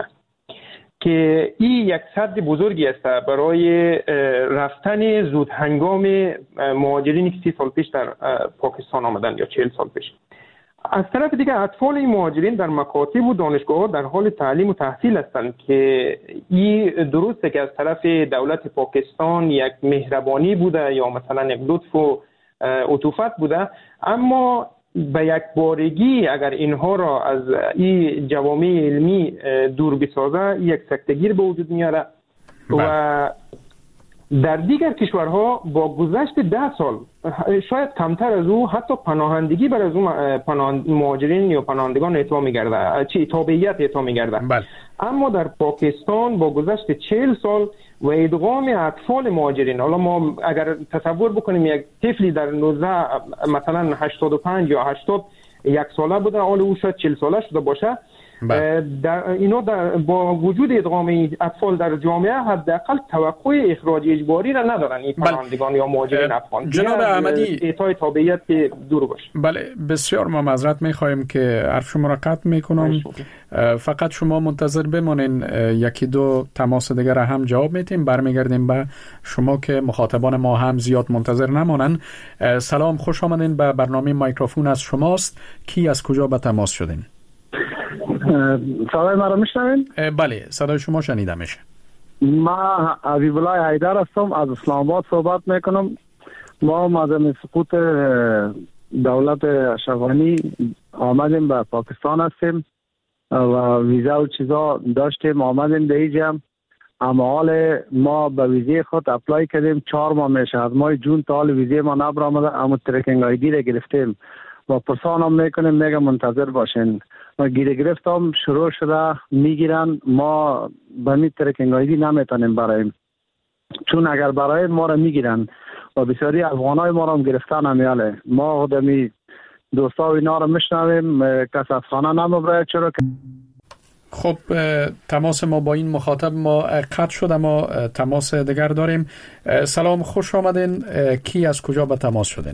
که این یک سد بزرگی است برای رفتن زود هنگام مهاجرینی که سی سال پیش در پاکستان آمدن یا چهل سال پیش. از طرف دیگه اطفال این مهاجرین در مکاتب و دانشگاه‌ها در حال تعلیم و تحصیل هستند که این درسته که از طرف دولت پاکستان یک مهربانی بوده یا مثلا یک لطف و عطوفت بوده، اما به یک بارگی اگر اینها را از این جوامع علمی دور بسازه یک سکتگیر به وجود میاره و در دیگر کشورها با گذشت ده سال شاید کمتر از او حتی پناهندگی بر از اون پناهند مهاجرین یا پناهندگان اعطا می‌گرده، چی تابعیت اعطا می‌گرده. اما در پاکستان با گذشت چهل سال و ادغام اطفال مهاجرین، حالا ما اگر تصور بکنیم یک طفلی در نوزده مثلا هشتاد و پنج یا هشتاد یک ساله بوده، حالا او شاید چهل ساله شده باشه، در اینا در با وجود ادغام این اطفال در جامعه حداقل توقع اخراج اجباری را ندارن این پناهندگان یا مهاجرین افغان. جناب احمدی اعطای تابعیت که دور باشه. بله بسیار ما معذرت می‌خوایم که حرف شما را قطع می‌کنم. فقط شما منتظر بمانین، یکی دو تماس دیگر هم جواب میتیم، برمیگردیم به شما که مخاطبان ما هم زیاد منتظر نمانن. سلام، خوش آمدین به برنامه مایکروفون از شماست. کی از کجا به تماس شدین؟ صدای ما را میشنوین؟ بله صدای شما شنیده میشه. ما حبیب الله حیدر هستم، از اسلام آباد صحبت میکنم. ما مادام سقوط دولت اشرف غنی آمدیم به پاکستان هستیم و ویزا و چیزا داشتیم، آمدیم در اینجا. اما حال ما به ویزه خود اپلای کردیم، چهار ماه میشه از ماه جون تا حال ویزه ما نبر آمده، اما ترکینگ آیدی را گرفتیم و پرسان هم میکنیم، میگه منتظر باشین. و گیره گرفتم شروع شده میگیرن، ما به می ترکینگ آیدی نمیتونیم برایم، چون اگر برای ما را میگیرن و بسیاری افغانای ما را هم گرفتن همیاله. ما خودمی دوستا و اینا را میشنویم، کس از خانه نمبره. چرا که خب تماس ما با این مخاطب ما قطع شده، ما تماس دیگر داریم. سلام، خوش آمدین. کی از کجا به تماس شدین؟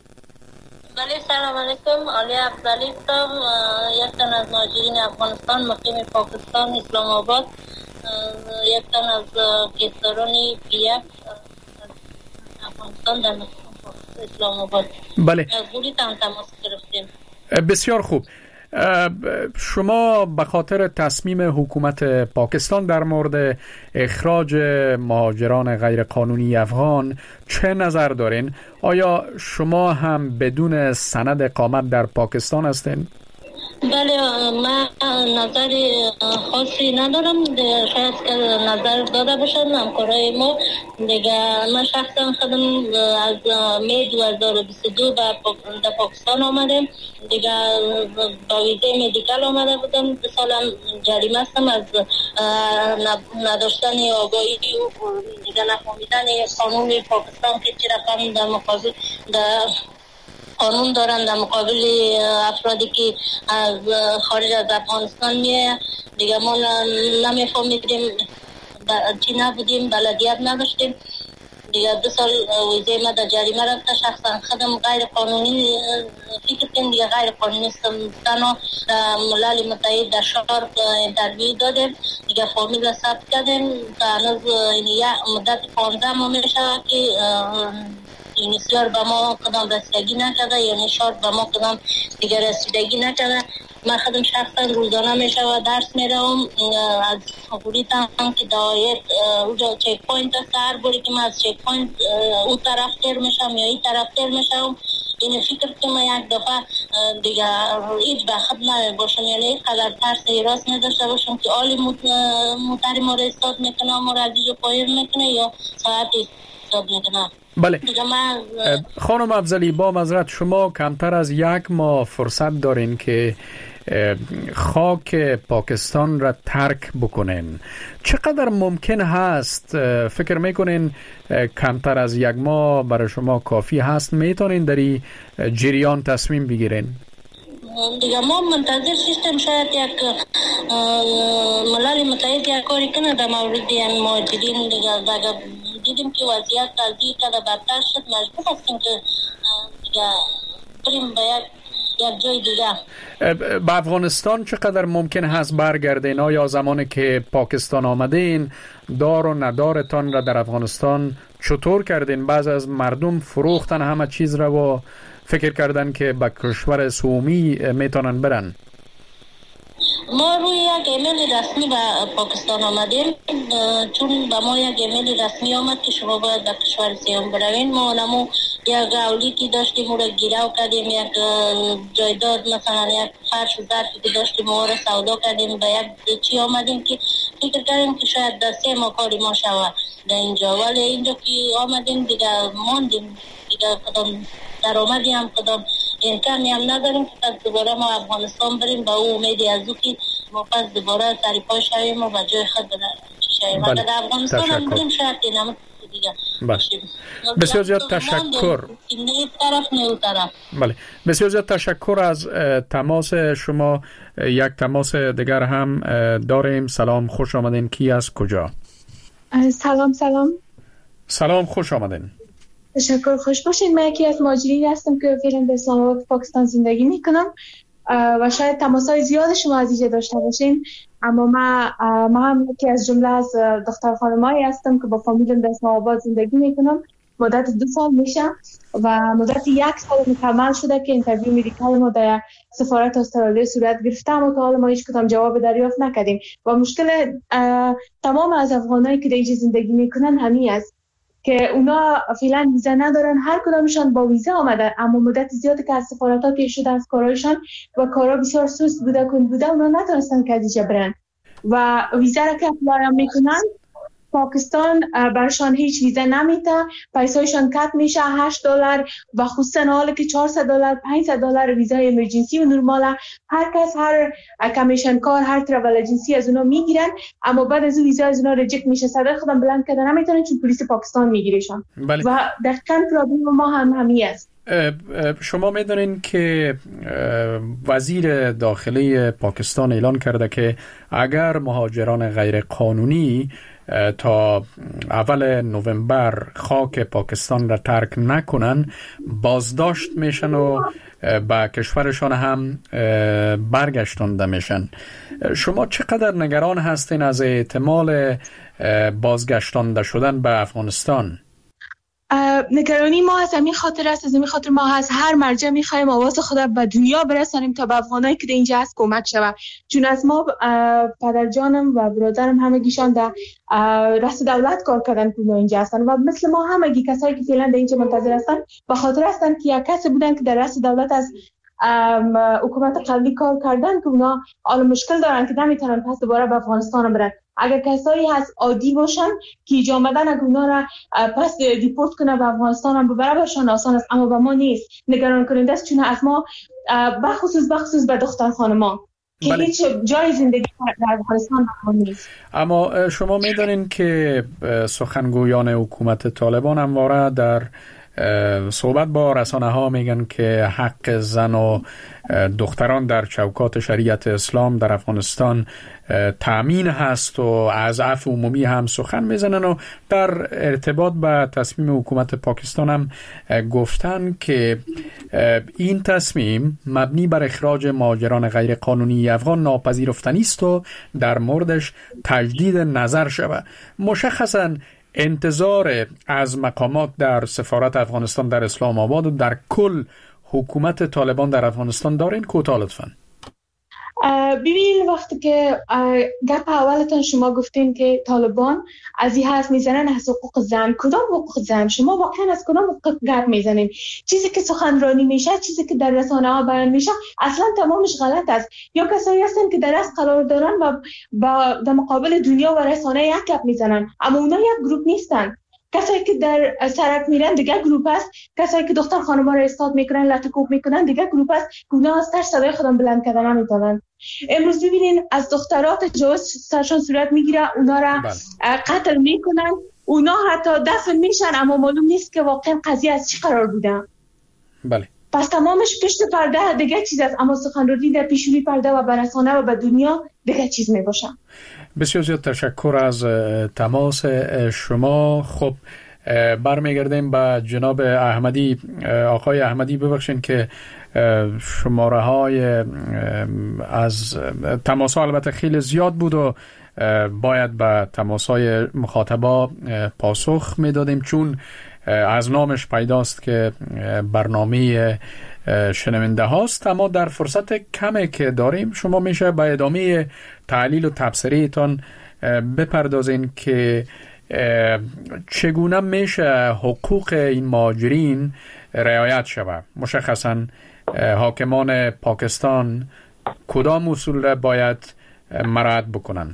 بله سلام علیکم، علی افضلی هستم، یک تن از مهاجرین افغانستان مقیم پاکستان اسلام آباد، یک تن از کیسران پی اف افغانستان در اسلام آباد. بله از بولیتان تماس گرفتیم. بسیار خوب. شما به خاطر تصمیم حکومت پاکستان در مورد اخراج مهاجران غیرقانونی افغان چه نظر دارین؟ آیا شما هم بدون سند اقامت در پاکستان هستین؟ بله من نظر خاصی ندارم، شاید که نظر داده باشن همکارای ما دیگه. من شخصا خودم از می دو هزار و بیست و دو به پاکستان آمدم دیگه، با ویزه مدیکال آمده بودم. دو سالم جریمه هستم از نداشتن آگاهی و دیگه نفهمیدن قانون پاکستان که چه رقم در مقابل در قانون دارن در مقابل افرادی که از خارج از افغانستان میه دیگه. ما نمیفهمیدیم، چی نبودیم، بلدیت نداشتیم دیگه. دو سال ویزه ما در جریمه رفته. شخصا خودم غیر قانونی فکر کنیم دیگه، غیر قانونی سمستانو ملل متحد در شارک انترویو دادیم دیگه، فامیل ثبت کردیم تا هنوز یک مدت پانزده ماه میشه که یونیسیار به ما کدام رسیدگی نکرده، یعنی شارک به ما کدام دیگه رسیدگی نکرده. من خودم شخصا روزانه میشه و درس میروم از حقوقیتم که دایر اونجا چک پوینت است. هر باری که من از چک پوینت اون طرف تر میشم یا این طرف تر میشم، این فکر که من یک دفعه دیگه هیچ بخط نمی باشم، یعنی یک قدر ترس راست نداشته باشم که آلی موتری ما را استاد میکنه، ما را از اینجا پایر میکنه یا ساعتی استاد میکنه. بله خانم افضلی، با معذرت شما کمتر از یک ماه فرصت دارین که خاک پاکستان را ترک بکنین. چقدر ممکن هست فکر میکنین کمتر از یک ماه برای شما کافی هست؟ میتونین در این جریان تصمیم بگیرین؟ دیگه ما منتظر سیستم شاید یک ملل متحد یک کاری کنه در مورد این مهاجرین دیگه. دیدیم که وضعیت از این که بدتر شد، مجبور هستیم که دیگه بریم به یک یک جای دیگه. به افغانستان چقدر ممکن هست برگردین؟ آیا زمانی که پاکستان آمدین دار و ندارتان را در افغانستان چطور کردین؟ بعض از مردم فروختن همه چیز را و فکر کردن که به کشور سومی میتونن برن. ما روی یک ایمیل رسمی به پاکستان آمدیم، چون به ما یک ایمیل رسمی آمد که شما باید به کشور سوم بروین. ما نمو یک اولیتی داشتیم او را گیراو کردیم، یک جایداد مثلا یک فرش و ظرفی که داشتیم ما را سودا کردیم، به یک چی آمدیم که فکر کردیم که شاید دسته ما کاری ما شود در اینجا. ولی اینجا که آمدیم دیگه ماندیم دیگه، کدام درآمدی هم کدام امکانی هم نداریم که پس دوباره ما افغانستان بریم با او امیدی از او که ما پس دوباره سری پا شویم و به جای خود میشیم. اگر در افغانستان هم بودیم شاید نمک دیگه. بسیار زیاد تشکر. بله بسیار زیاد تشکر از تماس شما. یک تماس دیگر هم داریم. سلام، خوش آمدین. کی از کجا؟ سلام سلام سلام، خوش آمدین. تشکر، خوش باشین. من یکی از مهاجرین هستم که فعلا به اسلام آباد پاکستان زندگی میکنم و شاید تماس‌های زیاد شما از اینجا داشته باشین، اما من ما هم یکی از جمله از دختر خانمایی هستم که با فامیلم در اسلام آباد زندگی میکنم. مدت دو سال میشه و مدت یک سال مکمل شده که اینترویو مدیکال ما در سفارت استرالیا صورت گرفته، اما تا حالا ما هیچ کدام جواب دریافت نکردیم و مشکل تمام از افغانایی که در اینجا زندگی میکنن همین است که اونا فعلا ویزا ندارن. هر کدامشان با ویزا آمدن اما مدت زیادی که از سفارت‌ها پیش شده از کارایشان و کارا بسیار سست بوده کند بوده، اونا نتونستن که از برن و ویزا را که اپلای میکنن پاکستان برشان هیچ ویزا نمیده، پیسایشان کات میشه هشت دلار و خصوصا حالا که چهارصد دلار پانصد دلار ویزای امرجنسی و نرماله. هر کس هر کمیشن کار هر ترافل اجنسی از اونا میگیرن، اما بعد از اون ویزا از اونا ریجکت میشه. صدر خودم بلند کردن نمیتونن چون پلیس پاکستان میگیرشان. بله. و دقیقاً پرابلم ما هم همین است. شما میدونین که وزیر داخلی پاکستان اعلان کرده که اگر مهاجران غیر قانونی تا اول نوامبر خاک پاکستان را ترک نکنن بازداشت میشن و به کشورشان هم برگشتانده میشن. شما چقدر نگران هستین از احتمال بازگشتانده شدن به افغانستان؟ نگرانی ما از همین خاطر است، از همین خاطر ما از هر مرجع میخوایم آواز خود به دنیا برسانیم تا به افغانایی که اینجا هست کمک شود. چون از ما پدر جانم و برادرم همگیشان در رأس دولت کار کردن که اینجا هستن و مثل ما همگی کسایی که فعلا در اینجا منتظر هستن به خاطر هستن که یک کسی بودن که در رأس دولت از حکومت قبلی کار کردن که اونا حالا مشکل دارن که نمیتونن پس دوباره به افغانستان برن. اگر کسایی هست عادی باشن که اینجا آمدن اگر اونا را پس دیپورت کنه به افغانستان هم ببره برشان آسان است، اما به ما نیست. نگران کننده است چون از ما بخصوص بخصوص به دختر خانما که بله. هیچ جای زندگی در افغانستان نیست. اما شما میدونین که سخنگویان حکومت طالبان همواره در صحبت با رسانه ها میگن که حق زن و دختران در چوکات شریعت اسلام در افغانستان تأمین هست و از عفو عمومی هم سخن میزنن و در ارتباط به تصمیم حکومت پاکستان هم گفتن که این تصمیم مبنی بر اخراج مهاجران غیر قانونی افغان ناپذیرفتنی است و در موردش تجدید نظر شود. مشخصاً انتظار از مقامات در سفارت افغانستان در اسلام آباد و در کل حکومت طالبان در افغانستان دارین؟ کوتاه لطفاً. ببینید وقتی که گپ اولتون شما گفتین که طالبان از این هست میزنن از حقوق زن، کدام حقوق زن؟ شما واقعا از کدام حقوق گپ میزنین؟ چیزی که سخنرانی میشه، چیزی که در رسانه ها بیان میشه اصلا تمامش غلط است. یا کسایی هستن که در از قرار دارن و با در مقابل دنیا و رسانه یک گپ میزنن، اما اونا یک گروپ نیستن. کسایی که در سرک میرن دیگه گروپ است، کسایی که دختر خانم‌ها رو استاد میکنن لطکوب میکنن دیگه گروپ است. اونا از تر صدای خودم بلند کردن نمیتونن. امروز ببینین از دخترات تجاوز سرشان صورت میگیره، اونا را قتل میکنن، اونا حتی دفن میشن اما معلوم نیست که واقعا قضیه از چی قرار بوده. بله. پس تمامش پشت پرده دیگه چیز است، اما سخنرانی در پیشونی پرده و به رسانه و به دنیا دیگه چیز میباشه. بسیار زیاد تشکر از تماس شما. خب برمیگردیم به جناب احمدی. آقای احمدی ببخشید که شماره های از تماس ها البته خیلی زیاد بود و باید به تماس های مخاطبا پاسخ میدادیم چون از نامش پیداست که برنامه شنونده هاست، اما در فرصت کمی که داریم شما میشه به ادامه تحلیل و تبصره تان بپردازین که چگونه میشه حقوق این مهاجرین رعایت شود. مشخصا حاکمان پاکستان کدام اصول را باید مراعات بکنن؟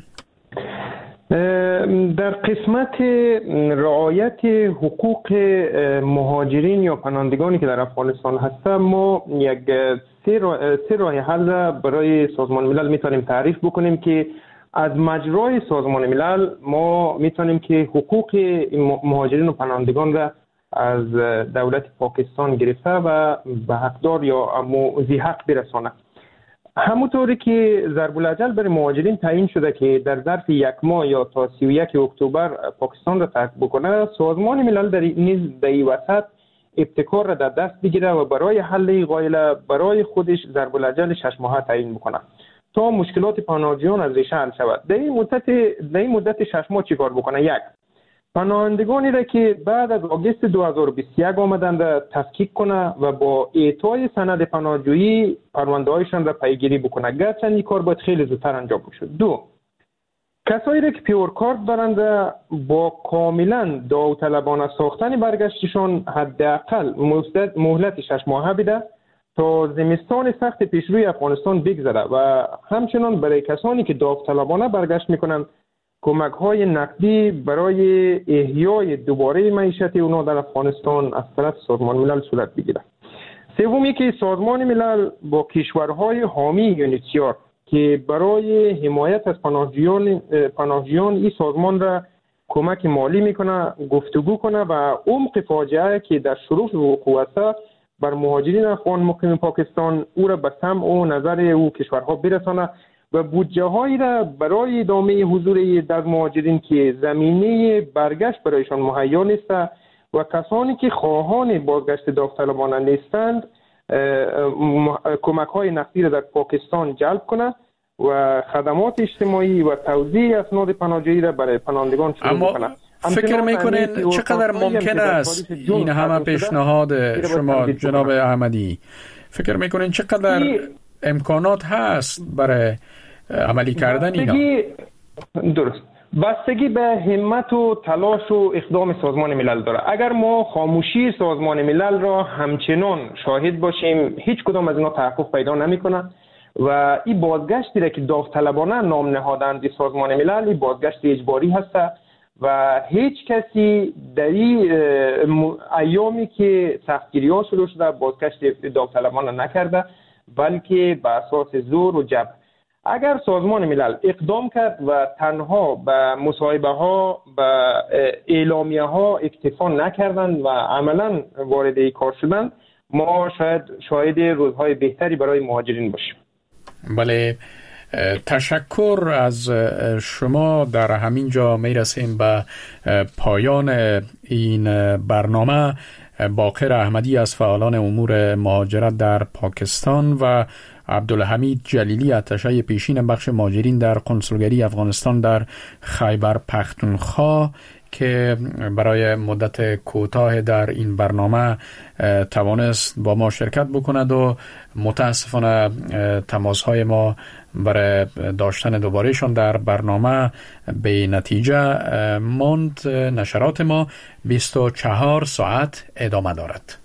در قسمت رعایت حقوق مهاجرین یا پناهندگانی که در افغانستان هستند ما یک سه راه حل برای سازمان ملل میتونیم تعریف بکنیم که از مجرای سازمان ملل ما میتونیم که حقوق مهاجرین و پناهندگان را از دولت پاکستان گرفته و به حقدار یا ذی حق برسانه. همونطوری که ضرب الاجل برای مهاجرین تعیین شده که در ظرف یک ماه یا تا سی و یک اکتبر پاکستان را ترک بکنه، سازمان ملل در نیز در این وسط ابتکار را در دست بگیره و برای حل قایله برای خودش ضرب الاجل شش ماهه تعیین بکنه تا مشکلات پناهجویان از ریشه حل شود. در این مدت در این مدت شش ماه چیکار بکنه؟ یک، پناهندگانی را که بعد از آگوست دو هزار و بیست و یک آمدند را تفکیک کنه و با اعطای سند پناهجویی پرونده‌هایشان را پیگیری بکنه، گرچه این کار باید خیلی زودتر انجام بشه. دو، کسایی را که پیور کارت دارند با کاملا داوطلبانه ساختن برگشتشان حداقل مهلت شش ماهه بده تا زمستان سخت پیشروی افغانستان بگذره و همچنان برای کسانی که داوطلبانه برگشت میکنند کمک های نقدی برای احیای دوباره معیشت اونا در افغانستان از طرف سازمان ملل صورت بگیره. سومی که سازمان ملل با کشورهای حامی یونیسیار که برای حمایت از پناهجویان پناهجویان این سازمان را کمک مالی میکنه گفتگو کنه و عمق فاجعه که در شروع وقوع است بر مهاجرین افغان مقیم پاکستان او را به سمع و نظر او کشورها برسانه و بودجه هایی را برای ادامه حضور در مهاجرین که زمینه برگشت برایشان مهیا نیست و کسانی که خواهان بازگشت داوطلبانه نیستند کمک های نقدی را در پاکستان جلب کنه و خدمات اجتماعی و توزیع اسناد پناهجویی را برای پناهندگان شروع کنه. فکر میکنین چقدر ممکن است این همه پیشنهاد شما جناب احمدی، فکر میکنین چقدر امکانات هست برای عملی کردن اینا؟ درست، بستگی به همت و تلاش و اقدام سازمان ملل داره. اگر ما خاموشی سازمان ملل را همچنان شاهد باشیم هیچ کدام از اینا تحقق پیدا نمیکنه و این بازگشتی را که داوطلبانه نام نهادند سازمان ملل این بازگشت اجباری هست و هیچ کسی در این ایامی که سختگیری ها شروع شده بازگشت داوطلبانه نکرده بلکه به اساس زور و جبر. اگر سازمان ملل اقدام کرد و تنها به مصاحبه ها به اعلامیه ها اکتفا نکردند و عملا وارد این کار شدند ما شاید شاهد روزهای بهتری برای مهاجرین باشیم. بله، تشکر از شما. در همین جا می رسیم به پایان این برنامه. باقر احمدی از فعالان امور مهاجرت در پاکستان و عبدالحمید جلیلی اتشه پیشین بخش مهاجرین در کنسولگری افغانستان در خیبر پختونخوا که برای مدت کوتاه در این برنامه توانست با ما شرکت بکند و متاسفانه تماسهای ما برای داشتن دوبارهشان در برنامه به نتیجه ماند. نشرات ما بیست و چهار ساعت ادامه دارد.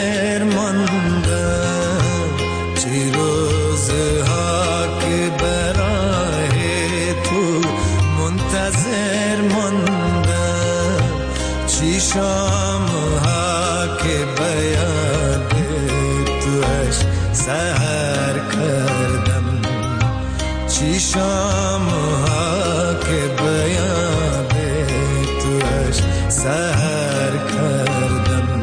منتظر ماندم چی روزها که برای تو منتظر ماندم چی شامها که بیاد توش سهر کردم چی شامها که بیاد توش سهر کردم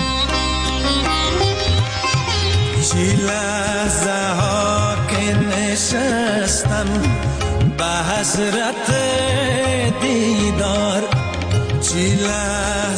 چی لحظه ها که نشستم به حسرت دیدار چی لحظه